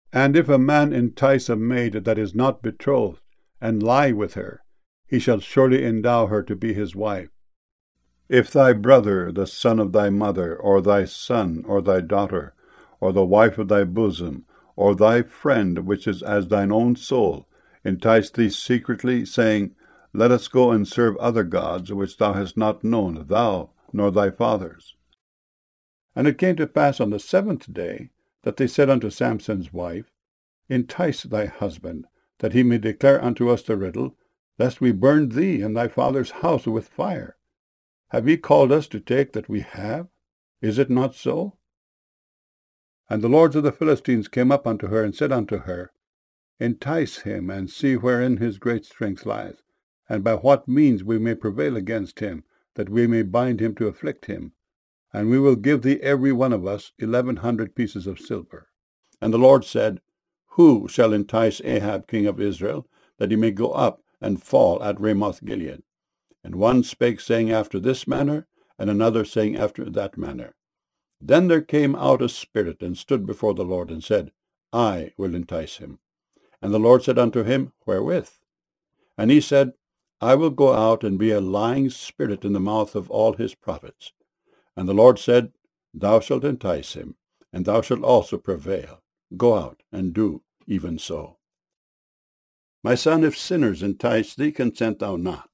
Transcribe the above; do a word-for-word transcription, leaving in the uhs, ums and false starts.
And if a man entice a maid that is not betrothed, and lie with her, he shall surely endow her to be his wife. If thy brother, the son of thy mother, or thy son, or thy daughter, or the wife of thy bosom, or thy friend, which is as thine own soul, entice thee secretly, saying, Let us go and serve other gods, which thou hast not known, thou nor thy fathers. And it came to pass on the seventh day, that they said unto Samson's wife, Entice thy husband, that he may declare unto us the riddle, lest we burn thee and thy father's house with fire. Have ye called us to take that we have? Is it not so? And the lords of the Philistines came up unto her, and said unto her, Entice him, and see wherein his great strength lies, and by what means we may prevail against him, that we may bind him to afflict him. And we will give thee every one of us eleven hundred pieces of silver. And the Lord said, Who shall entice Ahab king of Israel, that he may go up and fall at Ramoth-Gilead? And one spake, saying after this manner, and another saying after that manner. Then there came out a spirit, and stood before the Lord, and said, I will entice him. And the Lord said unto him, Wherewith? And he said, I will go out and be a lying spirit in the mouth of all his prophets. And the Lord said, Thou shalt entice him, and thou shalt also prevail. Go out, and do even so. My son, if sinners entice thee, consent thou not.